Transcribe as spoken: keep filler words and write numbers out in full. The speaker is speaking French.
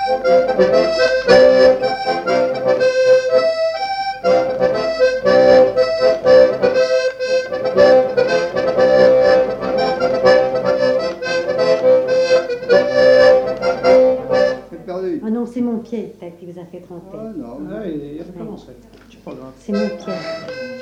Ah non, c'est mon pied qui vous a fait tromper. Ah non. Ah, il recommence. C'est pas grave. C'est mon pied.